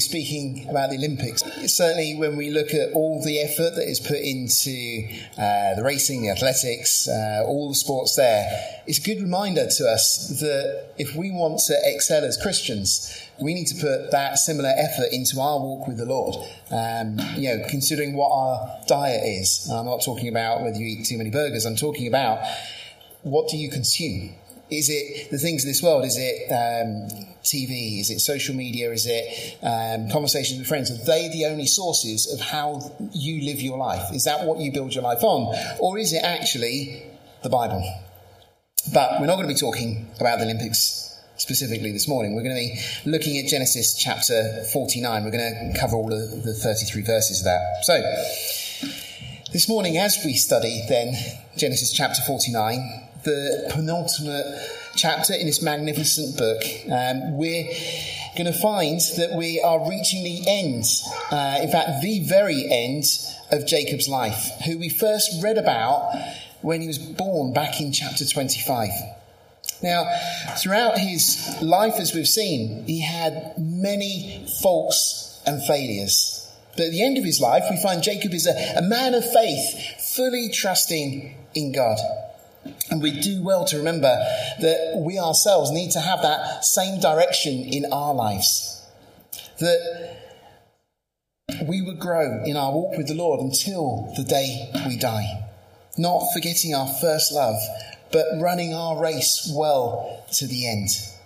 Speaking about the Olympics, certainly when we look at all the effort that is put into the racing, the athletics, all the sports there, it's a good reminder to us that if we want to excel as Christians, we need to put that similar effort into our walk with the Lord. Considering what our diet is. I'm not talking about whether you eat too many burgers. I'm talking about what do you consume? Is it the things of this world? Is it TV? Is it social media? Is it conversations with friends? Are they the only sources of how you live your life? Is that what you build your life on? Or is it actually the Bible? But we're not going to be talking about the Olympics specifically this morning. We're going to be looking at Genesis chapter 49. We're going to cover all of the 33 verses of that. So, this morning as we study then Genesis chapter 49, the penultimate chapter in this magnificent book, we're going to find that we are reaching the end, in fact the very end of Jacob's life, who we first read about when he was born back in chapter 25. Now, throughout his life, as we've seen, he had many faults and failures. But at the end of his life, we find Jacob is a man of faith, fully trusting in God. And we do well to remember that we ourselves need to have that same direction in our lives. That we would grow in our walk with the Lord until the day we die. Not forgetting our first love, but running our race well to the end.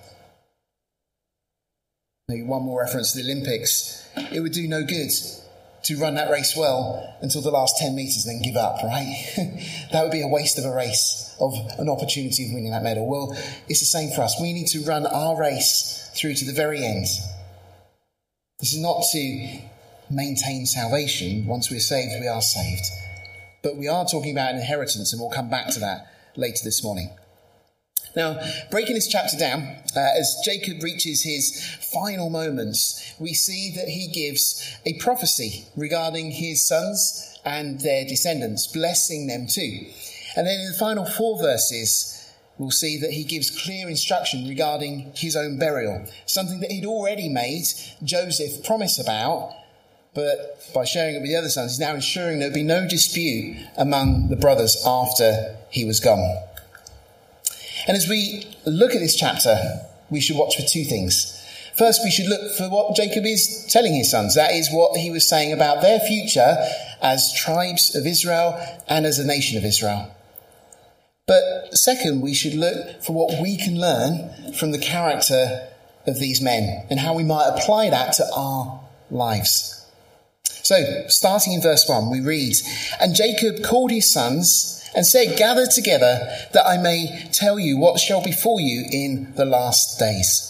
Maybe one more reference to the Olympics. It would do no good to run that race well until the last 10 metres and then give up, right? That would be a waste of a race, of an opportunity of winning that medal. Well, it's the same for us. We need to run our race through to the very end. This is not to maintain salvation. Once we're saved, we are saved. But we are talking about an inheritance, and we'll come back to that later this morning. Now, breaking this chapter down, as Jacob reaches his final moments, we see that he gives a prophecy regarding his sons and their descendants, blessing them too. And then in the final 4 verses, we'll see that he gives clear instruction regarding his own burial, something that he'd already made Joseph promise about, but by sharing it with the other sons, he's now ensuring there'll be no dispute among the brothers after he was gone. And as we look at this chapter, we should watch for 2 things. First, we should look for what Jacob is telling his sons. That is what he was saying about their future as tribes of Israel and as a nation of Israel. But second, we should look for what we can learn from the character of these men and how we might apply that to our lives. So, starting in verse 1, we read, "And Jacob called his sons and said, 'Gather together, that I may tell you what shall befall you in the last days.'"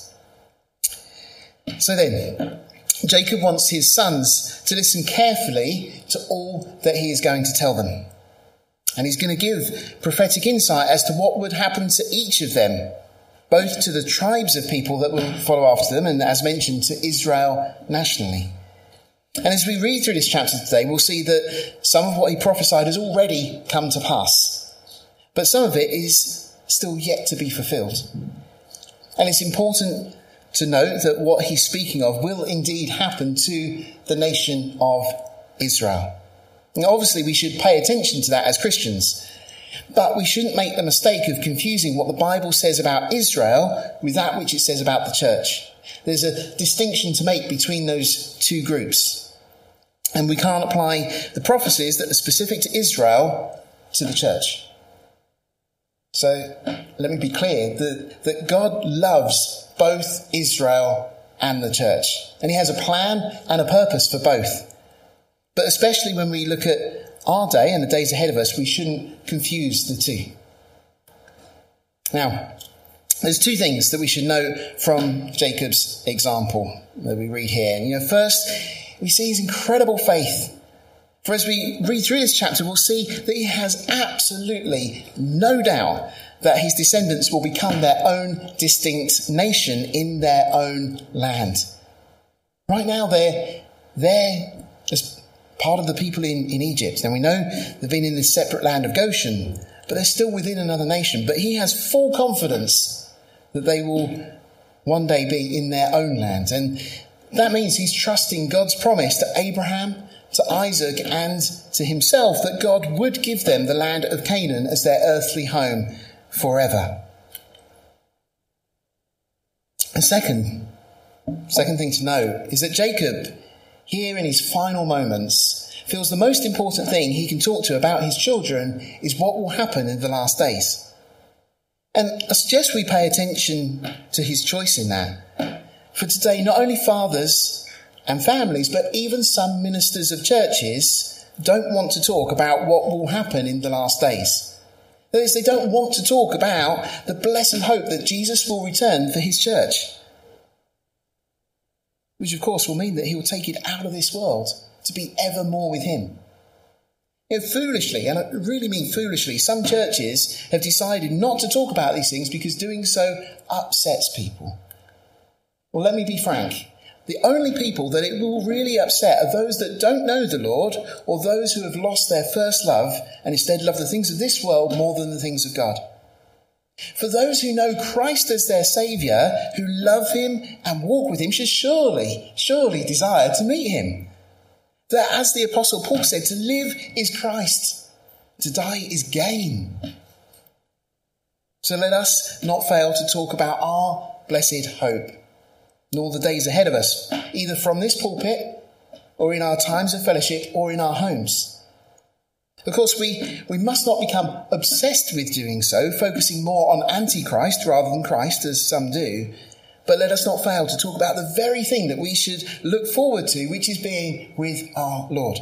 So then, Jacob wants his sons to listen carefully to all that he is going to tell them. And he's going to give prophetic insight as to what would happen to each of them, both to the tribes of people that will follow after them, and as mentioned, to Israel nationally. And as we read through this chapter today, we'll see that some of what he prophesied has already come to pass, but some of it is still yet to be fulfilled. And it's important to note that what he's speaking of will indeed happen to the nation of Israel. Now, obviously, we should pay attention to that as Christians, but we shouldn't make the mistake of confusing what the Bible says about Israel with that which it says about the church. There's a distinction to make between those 2 groups. And we can't apply the prophecies that are specific to Israel to the church. So let me be clear that God loves both Israel and the church. And he has a plan and a purpose for both. But especially when we look at our day and the days ahead of us, we shouldn't confuse the 2. Now, there's 2 things that we should note from Jacob's example that we read here. And, first, we see his incredible faith. For as we read through this chapter, we'll see that he has absolutely no doubt that his descendants will become their own distinct nation in their own land. Right now, they're as part of the people in Egypt. And we know they've been in this separate land of Goshen, but they're still within another nation. But he has full confidence that they will one day be in their own land. And That means he's trusting God's promise to Abraham, to Isaac, and to himself that God would give them the land of Canaan as their earthly home forever. And second thing to note is that Jacob, here in his final moments, feels the most important thing he can talk to about his children is what will happen in the last days. And I suggest we pay attention to his choice in that. For today, not only fathers and families, but even some ministers of churches don't want to talk about what will happen in the last days. That is, they don't want to talk about the blessed hope that Jesus will return for his church. Which of course will mean that he will take it out of this world to be evermore with him. Foolishly, and I really mean foolishly, some churches have decided not to talk about these things because doing so upsets people. Well, let me be frank. The only people that it will really upset are those that don't know the Lord or those who have lost their first love and instead love the things of this world more than the things of God. For those who know Christ as their Saviour, who love him and walk with him, should surely desire to meet him. That, as the Apostle Paul said, to live is Christ, to die is gain. So let us not fail to talk about our blessed hope, nor the days ahead of us, either from this pulpit or in our times of fellowship or in our homes. Of course, we must not become obsessed with doing so, focusing more on Antichrist rather than Christ, as some do. But let us not fail to talk about the very thing that we should look forward to, which is being with our Lord.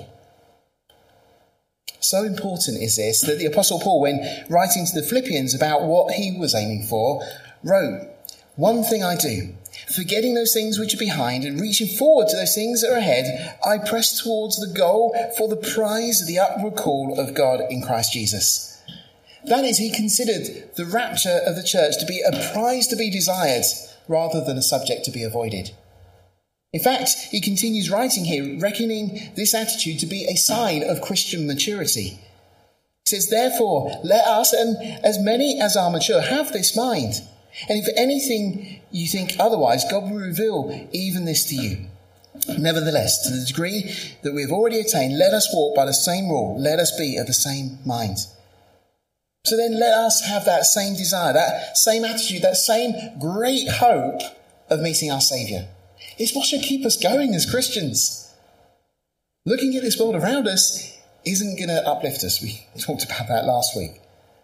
So important is this that the Apostle Paul, when writing to the Philippians about what he was aiming for, wrote, "One thing I do, forgetting those things which are behind and reaching forward to those things that are ahead, I press towards the goal for the prize of the upward call of God in Christ Jesus." That is, he considered the rapture of the church to be a prize to be desired rather than a subject to be avoided. In fact, he continues writing here, reckoning this attitude to be a sign of Christian maturity. He says, "Therefore, let us, and as many as are mature, have this mind. And if anything you think otherwise, God will reveal even this to you. Nevertheless, to the degree that we have already attained, let us walk by the same rule. Let us be of the same mind." So then let us have that same desire, that same attitude, that same great hope of meeting our Saviour. It's what should keep us going as Christians. Looking at this world around us isn't going to uplift us. We talked about that last week.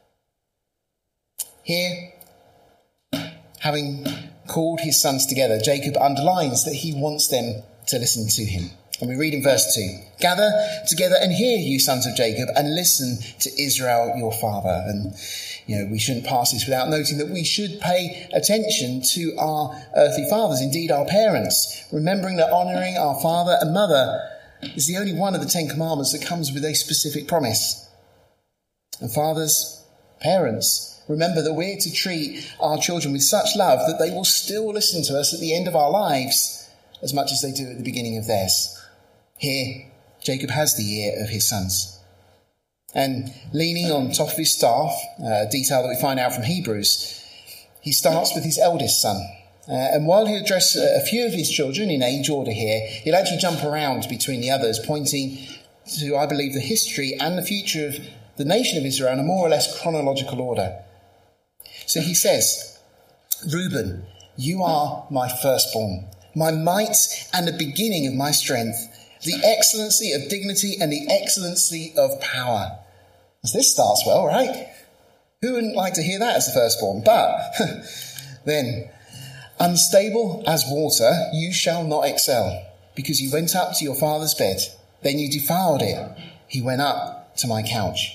Here, having called his sons together, Jacob underlines that he wants them to listen to him. And we read in verse 2, "Gather together and hear, you sons of Jacob, and listen to Israel your father." And, we shouldn't pass this without noting that we should pay attention to our earthly fathers, indeed our parents, remembering that honouring our father and mother is the only one of the 10 Commandments that comes with a specific promise. And fathers, parents, remember that we're to treat our children with such love that they will still listen to us at the end of our lives as much as they do at the beginning of theirs. Here, Jacob has the ear of his sons. And leaning on top of his staff, a detail that we find out from Hebrews, he starts with his eldest son. And while he'll address a few of his children in age order here, he'll actually jump around between the others, pointing to, I believe, the history and the future of the nation of Israel in a more or less chronological order. So he says, "Reuben, you are my firstborn, my might and the beginning of my strength, the excellency of dignity and the excellency of power." So this starts well, right? Who wouldn't like to hear that as the firstborn? But then, "Unstable as water, you shall not excel, because you went up to your father's bed. Then you defiled it. He went up to my couch."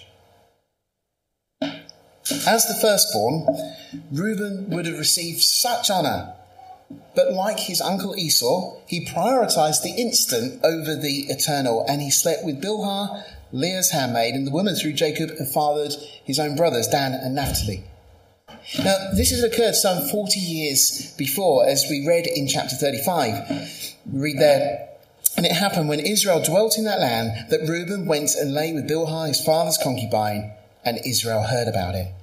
As the firstborn, Reuben would have received such honour. But like his uncle Esau, he prioritised the instant over the eternal, and he slept with Bilhah, Leah's handmaid, and the woman through Jacob had fathered his own brothers, Dan and Naphtali. Now, this has occurred some 40 years before, as we read in chapter 35. We read there, "And it happened when Israel dwelt in that land that Reuben went and lay with Bilhah, his father's concubine, and Israel heard about it."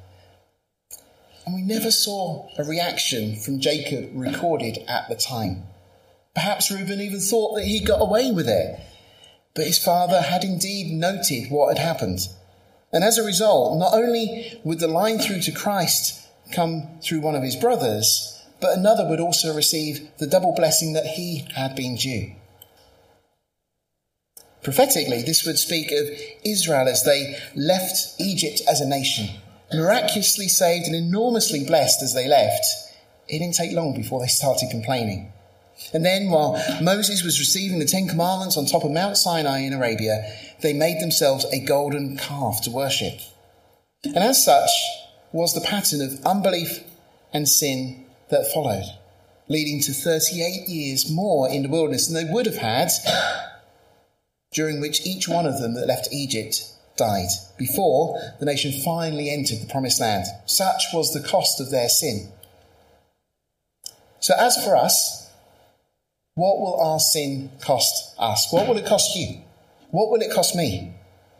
And we never saw a reaction from Jacob recorded at the time. Perhaps Reuben even thought that he got away with it. But his father had indeed noted what had happened. And as a result, not only would the line through to Christ come through one of his brothers, but another would also receive the double blessing that he had been due. Prophetically, this would speak of Israel as they left Egypt as a nation, miraculously saved and enormously blessed as they left. It didn't take long before they started complaining. And then, while Moses was receiving the 10 Commandments on top of Mount Sinai in Arabia, they made themselves a golden calf to worship. And as such was the pattern of unbelief and sin that followed, leading to 38 years more in the wilderness than they would have had, during which each one of them that left Egypt died, before the nation finally entered the promised land. Such was the cost of their sin. So as for us, what will our sin cost us? What will it cost you? What will it cost me?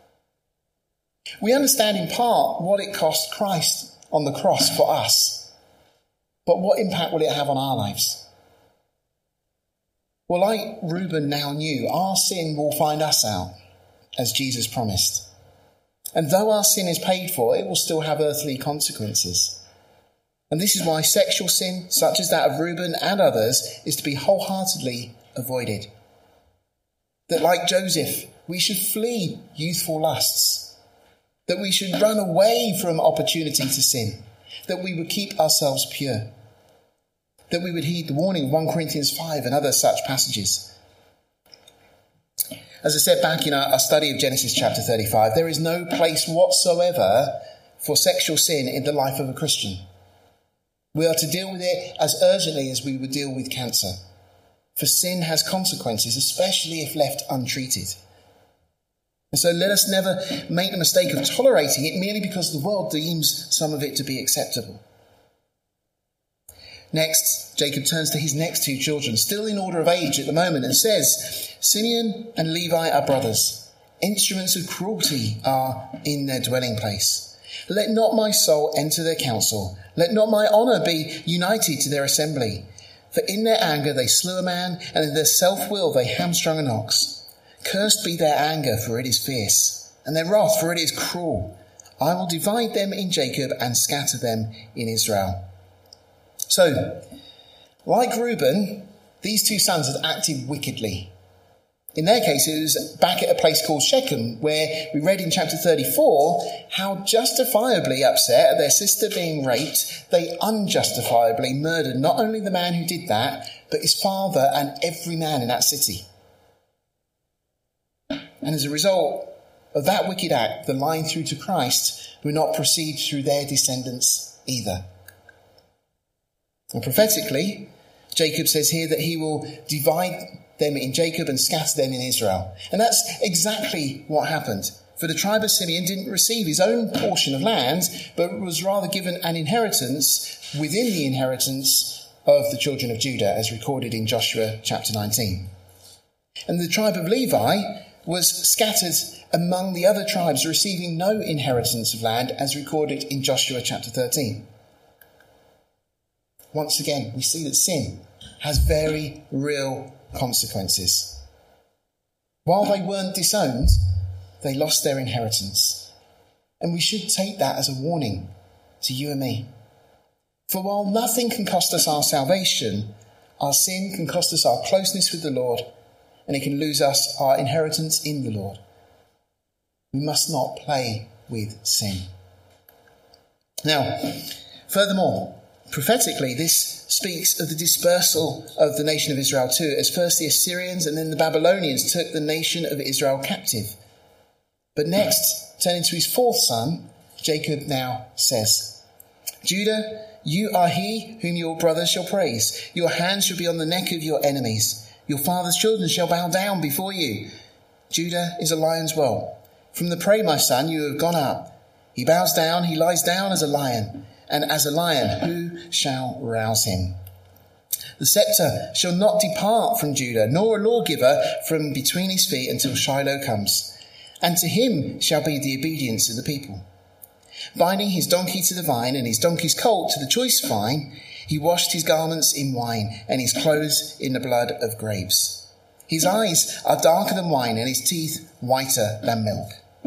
We understand in part what it cost Christ on the cross for us. But what impact will it have on our lives? Well, like Reuben now knew, our sin will find us out, as Jesus promised. And though our sin is paid for, it will still have earthly consequences. And this is why sexual sin, such as that of Reuben and others, is to be wholeheartedly avoided. That like Joseph, we should flee youthful lusts. That we should run away from opportunity to sin. That we would keep ourselves pure. That we would heed the warning of 1 Corinthians 5 and other such passages. As I said back in our study of Genesis chapter 35, there is no place whatsoever for sexual sin in the life of a Christian. We are to deal with it as urgently as we would deal with cancer. For sin has consequences, especially if left untreated. And so let us never make the mistake of tolerating it merely because the world deems some of it to be acceptable. Next, Jacob turns to his next 2 children, still in order of age at the moment, and says, Simeon and Levi are brothers. Instruments of cruelty are in their dwelling place. Let not my soul enter their council. Let not my honour be united to their assembly. For in their anger they slew a man, and in their self-will they hamstrung an ox. Cursed be their anger, for it is fierce, and their wrath, for it is cruel. I will divide them in Jacob and scatter them in Israel. So, like Reuben, these 2 sons had acted wickedly. In their case, it was back at a place called Shechem, where we read in chapter 34 how justifiably upset at their sister being raped, they unjustifiably murdered not only the man who did that, but his father and every man in that city. And as a result of that wicked act, the line through to Christ will not proceed through their descendants either. And prophetically, Jacob says here that he will divide them in Jacob and scatter them in Israel. And that's exactly what happened. For the tribe of Simeon didn't receive his own portion of land, but was rather given an inheritance within the inheritance of the children of Judah, as recorded in Joshua chapter 19. And the tribe of Levi was scattered among the other tribes, receiving no inheritance of land, as recorded in Joshua chapter 13. Once again, we see that sin has very real consequences. While they weren't disowned, they lost their inheritance. And we should take that as a warning to you and me. For while nothing can cost us our salvation, our sin can cost us our closeness with the Lord, and it can lose us our inheritance in the Lord. We must not play with sin. Now, furthermore, prophetically, this speaks of the dispersal of the nation of Israel too, as first the Assyrians and then the Babylonians took the nation of Israel captive. But next, turning to his 4th son, Jacob now says, Judah, you are he whom your brothers shall praise. Your hands shall be on the neck of your enemies. Your father's children shall bow down before you. Judah is a lion's whelp. From the prey, my son, you have gone up. He bows down, he lies down as a lion. And as a lion, who shall rouse him? The sceptre shall not depart from Judah, nor a lawgiver from between his feet until Shiloh comes. And to him shall be the obedience of the people. Binding his donkey to the vine and his donkey's colt to the choice vine, he washed his garments in wine and his clothes in the blood of grapes. His eyes are darker than wine and his teeth whiter than milk.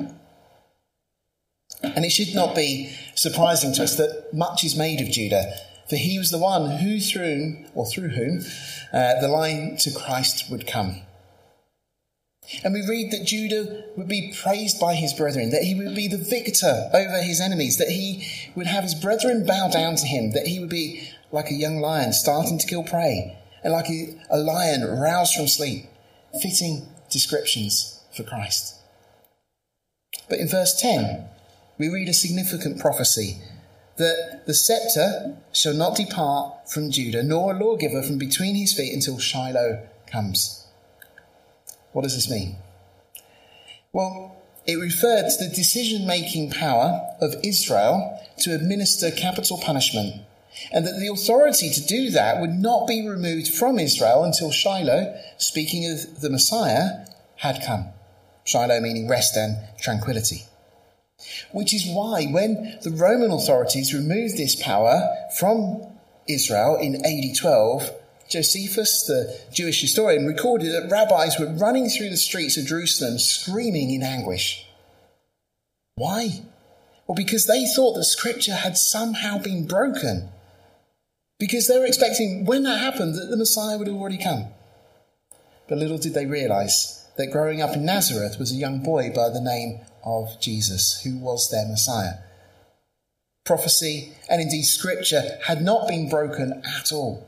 And it should not be surprising to us that much is made of Judah, for he was the one who through whom the line to Christ would come. And we read that Judah would be praised by his brethren, that he would be the victor over his enemies, that he would have his brethren bow down to him, that he would be like a young lion starting to kill prey, and like a lion roused from sleep, fitting descriptions for Christ. But in verse 10, we read a significant prophecy that the scepter shall not depart from Judah, nor a lawgiver from between his feet until Shiloh comes. What does this mean? Well, it referred to the decision-making power of Israel to administer capital punishment, and that the authority to do that would not be removed from Israel until Shiloh, speaking of the Messiah, had come. Shiloh meaning rest and tranquility. Which is why when the Roman authorities removed this power from Israel in AD 12, Josephus, the Jewish historian, recorded that rabbis were running through the streets of Jerusalem screaming in anguish. Why? Well, because they thought that Scripture had somehow been broken. Because they were expecting, when that happened, that the Messiah would have already come. But little did they realise that growing up in Nazareth was a young boy by the name of Jesus, who was their Messiah. Prophecy, and indeed Scripture, had not been broken at all.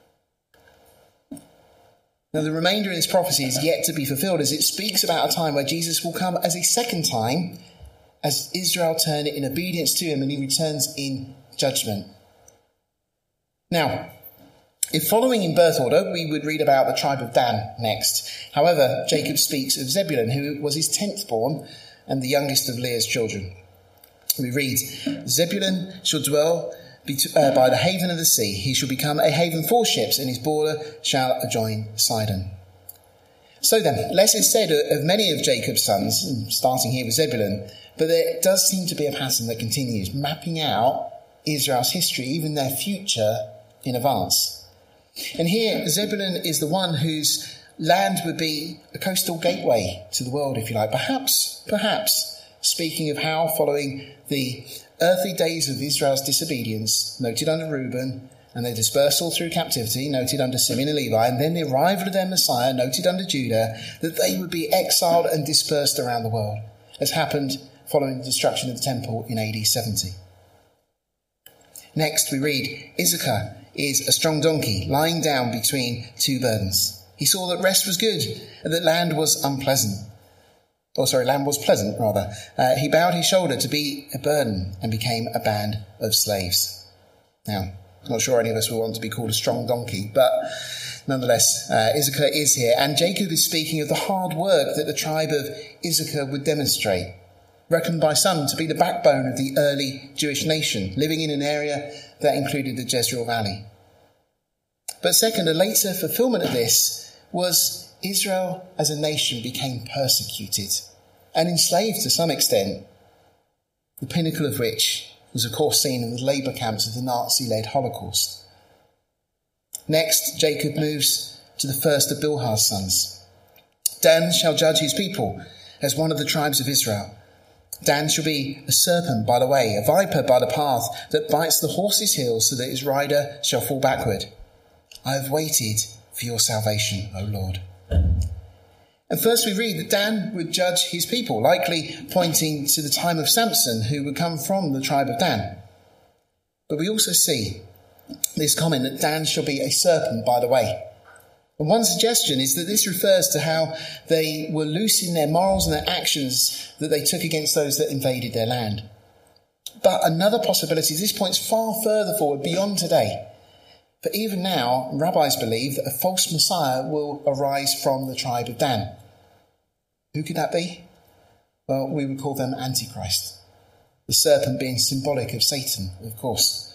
Now, the remainder of this prophecy is yet to be fulfilled, as it speaks about a time where Jesus will come as a second time, as Israel turn in obedience to him, and he returns in judgment. Now, if following in birth order, we would read about the tribe of Dan next. However, Jacob speaks of Zebulun, who was his 10th born and the youngest of Leah's children. We read, Zebulun shall dwell by the haven of the sea. He shall become a haven for ships, and his border shall adjoin Sidon. So then, less is said of many of Jacob's sons, starting here with Zebulun, but there does seem to be a pattern that continues, mapping out Israel's history, even their future, in advance. And here, Zebulun is the one whose land would be a coastal gateway to the world, if you like. Perhaps, speaking of how, following the earthly days of Israel's disobedience, noted under Reuben, and their dispersal through captivity, noted under Simeon and Levi, and then the arrival of their Messiah, noted under Judah, that they would be exiled and dispersed around the world, as happened following the destruction of the temple in AD 70. Next, we read, Issachar is a strong donkey, lying down between two burdens. He saw that rest was good, and that land was land was pleasant, rather. He bowed his shoulder to be a burden and became a band of slaves. Now, I'm not sure any of us will want to be called a strong donkey, but nonetheless, Issachar is here. And Jacob is speaking of the hard work that the tribe of Issachar would demonstrate, reckoned by some to be the backbone of the early Jewish nation, living in an area that included the Jezreel Valley. But second, a later fulfillment of this was Israel as a nation became persecuted and enslaved to some extent, the pinnacle of which was of course seen in the labour camps of the Nazi-led Holocaust. Next, Jacob moves to the first of Bilhah's sons. Dan shall judge his people as one of the tribes of Israel. Dan shall be a serpent by the way, a viper by the path, that bites the horse's heels so that his rider shall fall backward. I have waited for your salvation, O Lord. And first we read that Dan would judge his people, likely pointing to the time of Samson, who would come from the tribe of Dan. But we also see this comment that Dan shall be a serpent by the way. And one suggestion is that this refers to how they were loose in their morals and their actions that they took against those that invaded their land. But another possibility is this points far further forward beyond today. For even now, rabbis believe that a false Messiah will arise from the tribe of Dan. Who could that be? Well, we would call them Antichrist. The serpent being symbolic of Satan, of course.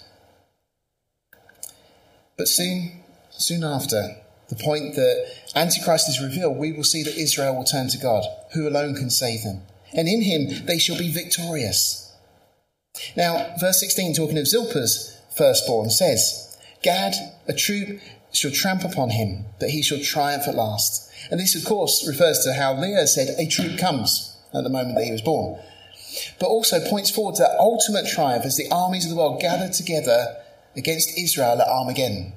But soon after the point that Antichrist is revealed, we will see that Israel will turn to God, who alone can save them. And in him they shall be victorious. Now, verse 16, talking of Zilpah's firstborn, says, Gad, a troop shall tramp upon him, but he shall triumph at last. And this, of course, refers to how Leah said, a troop comes at the moment that he was born. But also points forward to that ultimate triumph as the armies of the world gather together against Israel at Armageddon.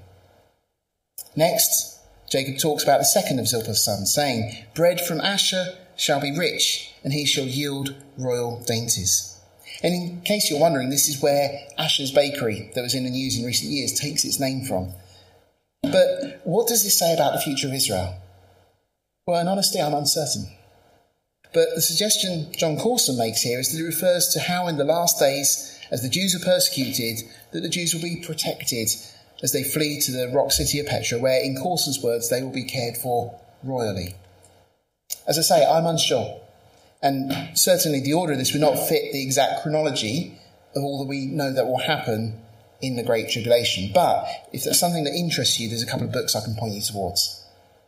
Next, Jacob talks about the second of Zilpah's sons, saying, bread from Asher shall be rich, and he shall yield royal dainties. And in case you're wondering, this is where Asher's bakery that was in the news in recent years takes its name from. But what does this say about the future of Israel? Well, in honesty, I'm uncertain. But the suggestion John Corson makes here is that it refers to how in the last days, as the Jews are persecuted, that the Jews will be protected as they flee to the rock city of Petra, where, in Corson's words, they will be cared for royally. As I say, I'm unsure. And certainly the order of this would not fit the exact chronology of all that we know that will happen in the Great Tribulation. But if that's something that interests you, there's a couple of books I can point you towards.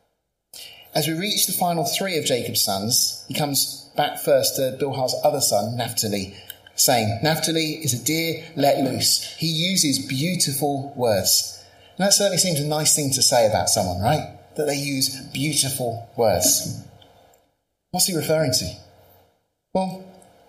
As we reach the final three of Jacob's sons, he comes back first to Bilhah's other son, Naphtali, saying, Naphtali is a deer let loose. He uses beautiful words. And that certainly seems a nice thing to say about someone, right? That they use beautiful words. What's he referring to? Well,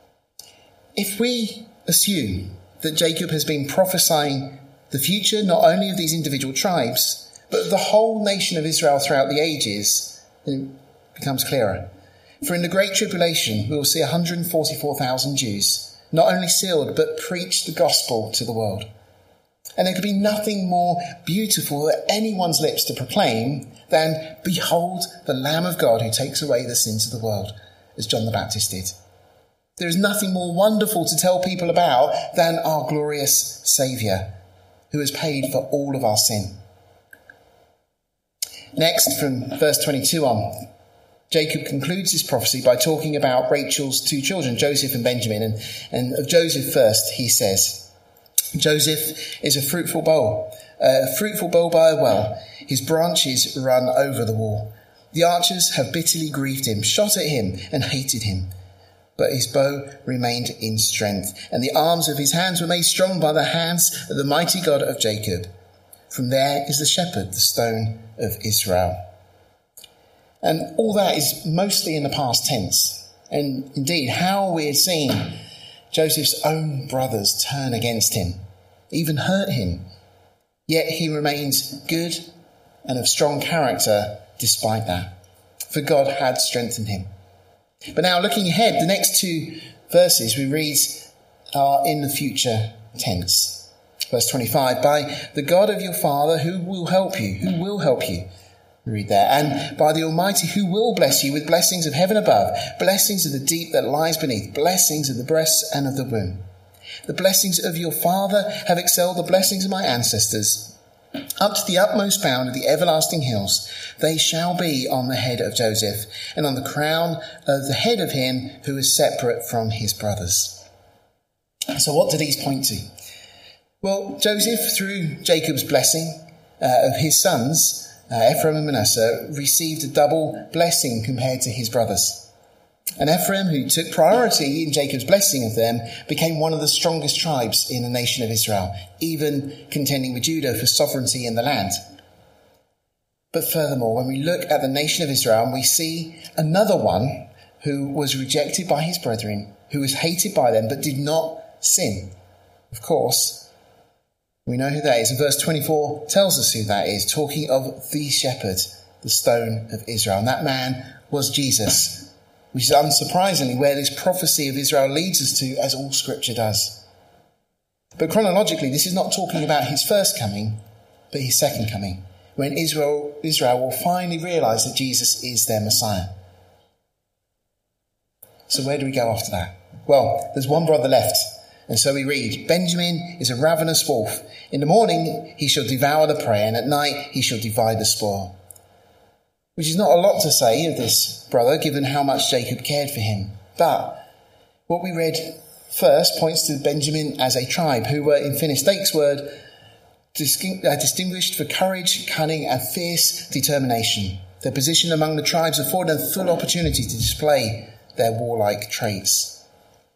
if we assume that Jacob has been prophesying the future not only of these individual tribes, but of the whole nation of Israel throughout the ages, then it becomes clearer. For in the Great Tribulation, we will see 144,000 Jews, not only sealed, but preach the gospel to the world. And there could be nothing more beautiful at anyone's lips to proclaim than, behold, the Lamb of God who takes away the sins of the world, as John the Baptist did. There is nothing more wonderful to tell people about than our glorious Saviour, who has paid for all of our sin. Next, from verse 22 on, Jacob concludes his prophecy by talking about Rachel's two children, Joseph and Benjamin. And of Joseph first, he says, Joseph is a fruitful bow by a well. His branches run over the wall. The archers have bitterly grieved him, shot at him, and hated him. But his bow remained in strength, and the arms of his hands were made strong by the hands of the mighty God of Jacob. From there is the shepherd, the stone of Israel. And all that is mostly in the past tense. And indeed, how we have seen Joseph's own brothers turn against him, even hurt him. Yet he remains good and of strong character despite that, for God had strengthened him. But now looking ahead, the next two verses we read are in the future tense. Verse 25, by the God of your father who will help you, we read there, and by the Almighty who will bless you with blessings of heaven above, blessings of the deep that lies beneath, blessings of the breasts and of the womb. The blessings of your father have excelled the blessings of my ancestors. Up to the utmost bound of the everlasting hills, they shall be on the head of Joseph, and on the crown of the head of him who is separate from his brothers. So what do these point to? Well, Joseph, through Jacob's blessing of his sons, Ephraim and Manasseh, received a double blessing compared to his brothers. And Ephraim, who took priority in Jacob's blessing of them, became one of the strongest tribes in the nation of Israel, even contending with Judah for sovereignty in the land. But furthermore, when we look at the nation of Israel, we see another one who was rejected by his brethren, who was hated by them, but did not sin. Of course, we know who that is. And verse 24 tells us who that is, talking of the shepherd, the stone of Israel. And that man was Jesus, which is unsurprisingly where this prophecy of Israel leads us to, as all scripture does. But chronologically, this is not talking about his first coming, but his second coming, when Israel will finally realise that Jesus is their Messiah. So where do we go after that? Well, there's one brother left. And so we read, Benjamin is a ravenous wolf. In the morning he shall devour the prey, and at night he shall divide the spoil. Which is not a lot to say of this brother, given how much Jacob cared for him. But what we read first points to Benjamin as a tribe who were, in Finis Dake's word, distinguished for courage, cunning, and fierce determination. Their position among the tribes afforded them full opportunity to display their warlike traits.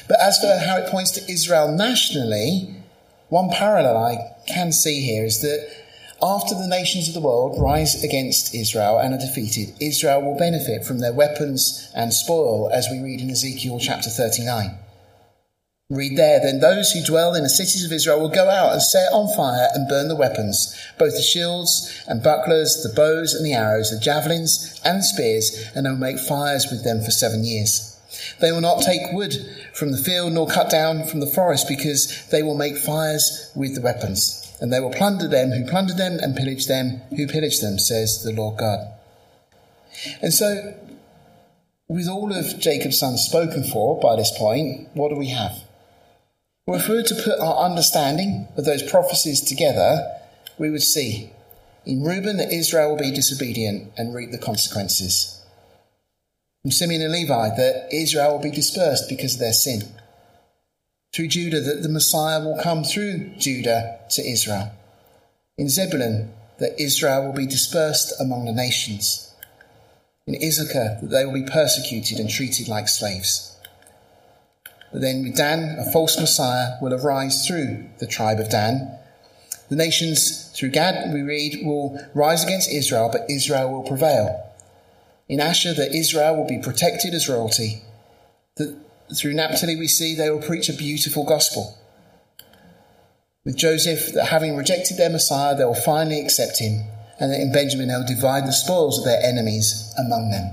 But as for how it points to Israel nationally, one parallel I can see here is that after the nations of the world rise against Israel and are defeated, Israel will benefit from their weapons and spoil, as we read in Ezekiel chapter 39. Read there, then those who dwell in the cities of Israel will go out and set on fire and burn the weapons, both the shields and bucklers, the bows and the arrows, the javelins and the spears, and they will make fires with them for 7 years. They will not take wood from the field nor cut down from the forest, because they will make fires with the weapons. And they will plunder them who plundered them and pillage them who pillaged them, says the Lord God. And so, with all of Jacob's sons spoken for by this point, what do we have? Well, if we were to put our understanding of those prophecies together, we would see in Reuben that Israel will be disobedient and reap the consequences. From Simeon and Levi that Israel will be dispersed because of their sin. Through Judah, that the Messiah will come through Judah to Israel. In Zebulun, that Israel will be dispersed among the nations. In Issachar, that they will be persecuted and treated like slaves. But then with Dan, a false Messiah will arise through the tribe of Dan. The nations, through Gad, we read, will rise against Israel, but Israel will prevail. In Asher, that Israel will be protected as royalty. That through Naphtali, we see they will preach a beautiful gospel. With Joseph, that having rejected their Messiah, they will finally accept him. And that in Benjamin, they'll divide the spoils of their enemies among them.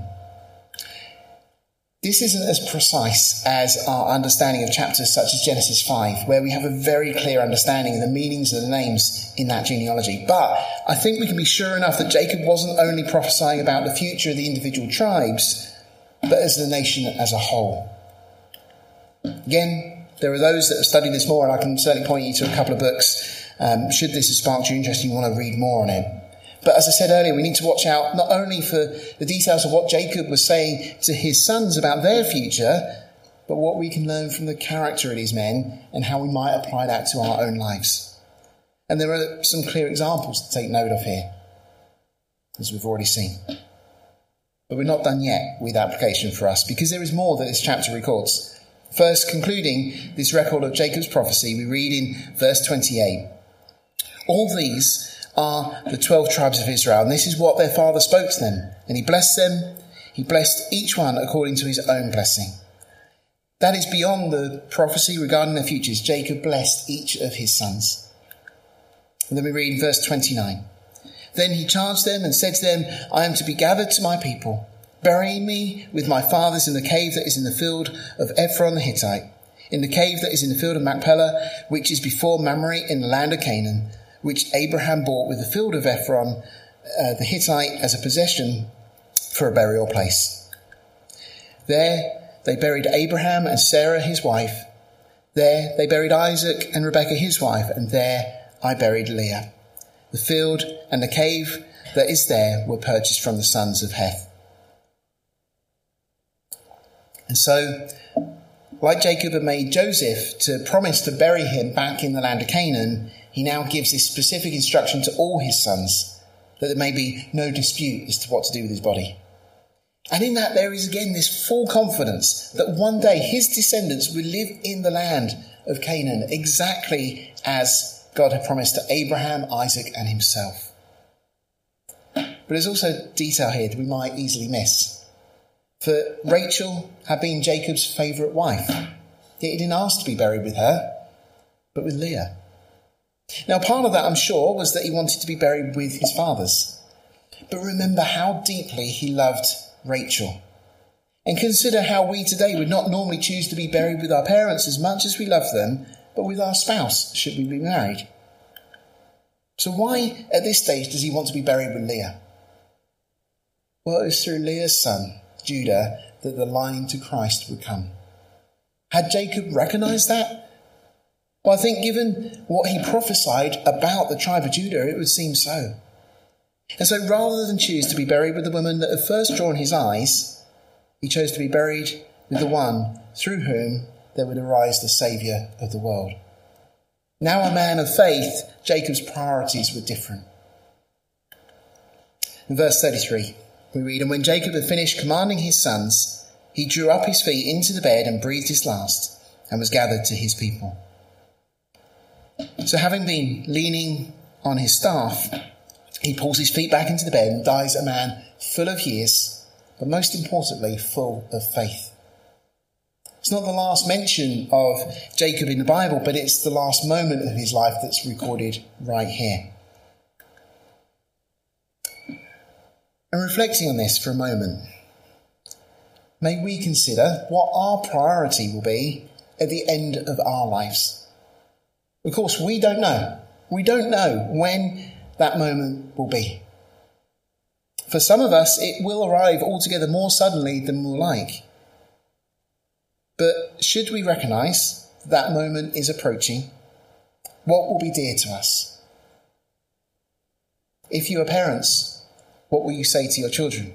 This isn't as precise as our understanding of chapters such as Genesis 5, where we have a very clear understanding of the meanings of the names in that genealogy. But I think we can be sure enough that Jacob wasn't only prophesying about the future of the individual tribes, but as the nation as a whole. Again, there are those that have studied this more, and I can certainly point you to a couple of books, should this have sparked your interest and you want to read more on it. But as I said earlier, we need to watch out not only for the details of what Jacob was saying to his sons about their future, but what we can learn from the character of these men and how we might apply that to our own lives. And there are some clear examples to take note of here, as we've already seen. But we're not done yet with application for us, because there is more that this chapter records. First, concluding this record of Jacob's prophecy, we read in verse 28. All these are the 12 tribes of Israel, and this is what their father spoke to them. And he blessed them. He blessed each one according to his own blessing. That is beyond the prophecy regarding their futures. Jacob blessed each of his sons. And then we read in verse 29. Then he charged them and said to them, I am to be gathered to my people. Bury me with my fathers in the cave that is in the field of Ephron the Hittite, in the cave that is in the field of Machpelah, which is before Mamre in the land of Canaan, which Abraham bought with the field of Ephron the Hittite as a possession for a burial place. There they buried Abraham and Sarah his wife. There they buried Isaac and Rebekah his wife, and there I buried Leah. The field and the cave that is there were purchased from the sons of Heth. And so, like Jacob had made Joseph to promise to bury him back in the land of Canaan, he now gives this specific instruction to all his sons, that there may be no dispute as to what to do with his body. And in that there is again this full confidence that one day his descendants will live in the land of Canaan, exactly as God had promised to Abraham, Isaac and himself. But there's also detail here that we might easily miss. For Rachel had been Jacob's favourite wife, yet he didn't ask to be buried with her, but with Leah. Now, part of that, I'm sure, was that he wanted to be buried with his fathers. But remember how deeply he loved Rachel. And consider how we today would not normally choose to be buried with our parents as much as we love them, but with our spouse, should we be married. So why, at this stage, does he want to be buried with Leah? Well, it was through Leah's son, Judah, that the line to Christ would come. Had Jacob recognised that? Well, I think given what he prophesied about the tribe of Judah, it would seem so. And so rather than choose to be buried with the woman that had first drawn his eyes, he chose to be buried with the one through whom there would arise the Saviour of the world. Now a man of faith, Jacob's priorities were different. In verse 33, we read, And when Jacob had finished commanding his sons, he drew up his feet into the bed and breathed his last. and was gathered to his people. So having been leaning on his staff, he pulls his feet back into the bed and dies a man full of years, but most importantly, full of faith. It's not the last mention of Jacob in the Bible, but it's the last moment of his life that's recorded right here. And reflecting on this for a moment, may we consider what our priority will be at the end of our lives. Of course, we don't know. We don't know when that moment will be. For some of us, it will arrive altogether more suddenly than we'll like. But should we recognise that moment is approaching, what will be dear to us? If you are parents, what will you say to your children?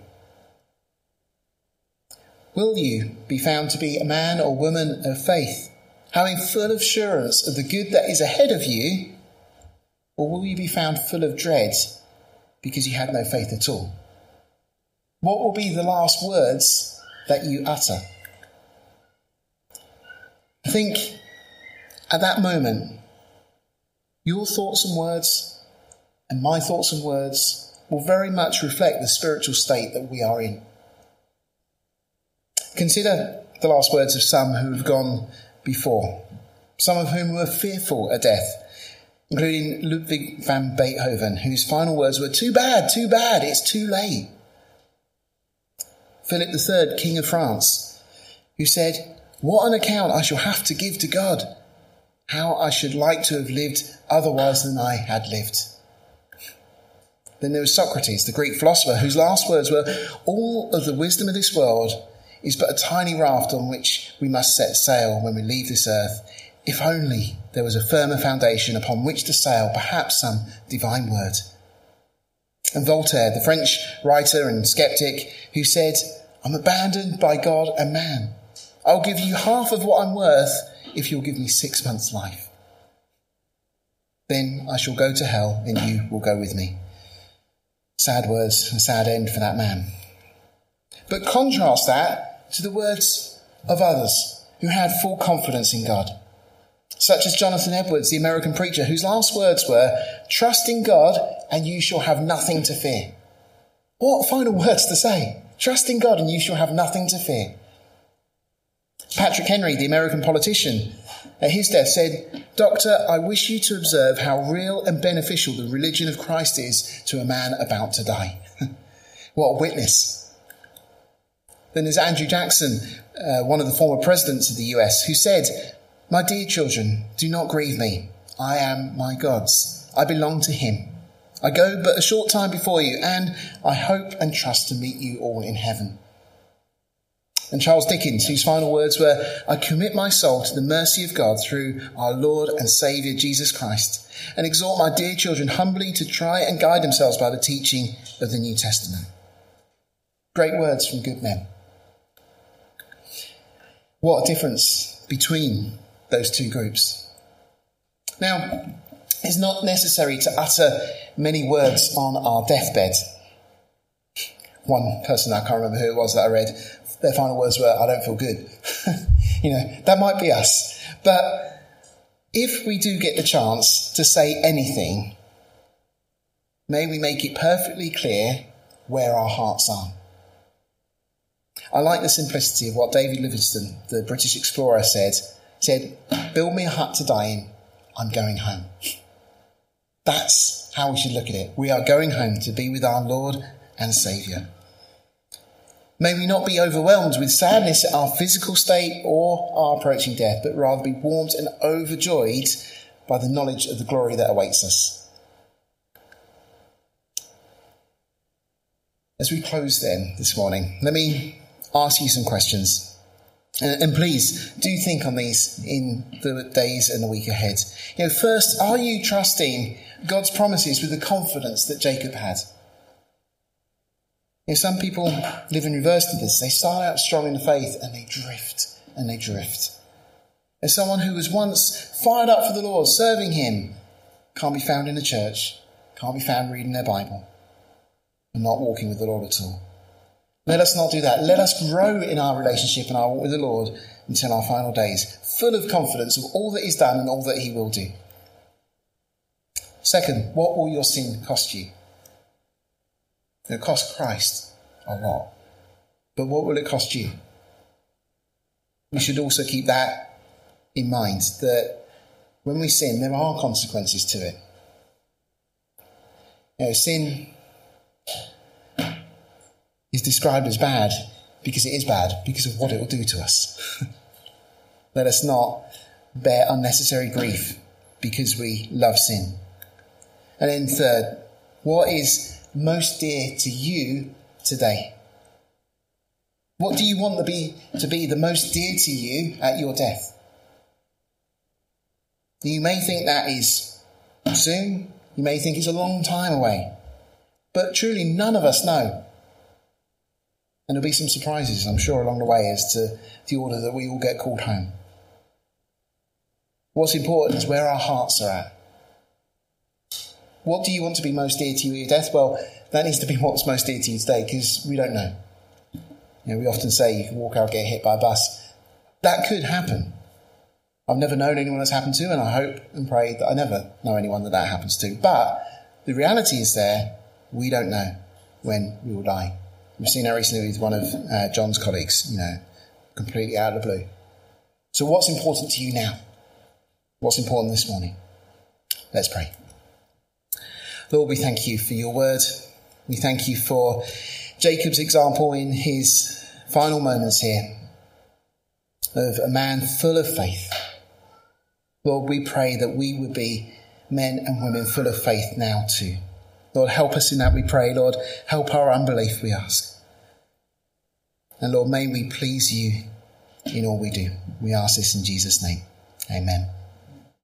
Will you be found to be a man or woman of faith, having full assurance of the good that is ahead of you, or will you be found full of dread because you had no faith at all? What will be the last words that you utter? I think at that moment, your thoughts and words and my thoughts and words will very much reflect the spiritual state that we are in. Consider the last words of some who have gone before, some of whom were fearful at death, including Ludwig van Beethoven, whose final words were, too bad, it's too late. Philip III, King of France, who said, what an account I shall have to give to God. How I should like to have lived otherwise than I had lived. Then there was Socrates, the Greek philosopher, whose last words were, all of the wisdom of this world is but a tiny raft on which we must set sail when we leave this earth. If only there was a firmer foundation upon which to sail, perhaps some divine word. And Voltaire, the French writer and skeptic, who said, I'm abandoned by God and man. I'll give you half of what I'm worth if you'll give me 6 months' life. Then I shall go to hell and you will go with me. Sad words, a sad end for that man. But contrast that to the words of others who had full confidence in God, such as Jonathan Edwards, the American preacher, whose last words were, trust in God and you shall have nothing to fear. What final words to say? Trust in God and you shall have nothing to fear. Patrick Henry, the American politician, at his death said, Doctor, I wish you to observe how real and beneficial the religion of Christ is to a man about to die. What a witness. Then there's Andrew Jackson, one of the former presidents of the US, who said, my dear children, do not grieve me. I am my God's. I belong to him. I go but a short time before you, and I hope and trust to meet you all in heaven. And Charles Dickens, whose final words were, I commit my soul to the mercy of God through our Lord and Saviour Jesus Christ, and exhort my dear children humbly to try and guide themselves by the teaching of the New Testament. Great words from good men. What a difference between those two groups. Now, it's not necessary to utter many words on our deathbed. One person, I can't remember who it was that I read, their final words were, I don't feel good. That might be us. But if we do get the chance to say anything, may we make it perfectly clear where our hearts are. I like the simplicity of what David Livingstone, the British explorer, said, build me a hut to die in, I'm going home. That's how we should look at it. We are going home to be with our Lord and Saviour. May we not be overwhelmed with sadness at our physical state or our approaching death, but rather be warmed and overjoyed by the knowledge of the glory that awaits us. As we close then this morning, let me ask you some questions. And please do think on these in the days and the week ahead. First, are you trusting God's promises with the confidence that Jacob had? Some people live in reverse to this. They start out strong in the faith and they drift and they drift. As someone who was once fired up for the Lord, serving him, can't be found in the church, can't be found reading their Bible, and not walking with the Lord at all. Let us not do that. Let us grow in our relationship and our walk with the Lord, until our final days, full of confidence of all that he's done and all that he will do. Second, what will your sin cost you? It'll cost Christ a lot. But what will it cost you? We should also keep that in mind, that when we sin, there are consequences to it. Sin is described as bad because it is bad, because of what it will do to us. Let us not bear unnecessary grief because we love sin. And then third, what is most dear to you today? What do you want to be the most dear to you at your death? You may think that is soon. You may think it's a long time away. But truly, none of us know. And there'll be some surprises, I'm sure, along the way as to the order that we all get called home. What's important is where our hearts are at. What do you want to be most dear to you at your death? Well, that needs to be what's most dear to you today, because we don't know. We often say you can walk out and get hit by a bus. That could happen. I've never known anyone that's happened to, and I hope and pray that I never know anyone that happens to. But the reality is there, we don't know when we will die. We've seen that recently with one of John's colleagues, completely out of the blue. So what's important to you now? What's important this morning? Let's pray. Lord, we thank you for your word. We thank you for Jacob's example in his final moments here of a man full of faith. Lord, we pray that we would be men and women full of faith now too. Lord, help us in that, we pray. Lord, help our unbelief, we ask. And Lord, may we please you in all we do. We ask this in Jesus' name. Amen.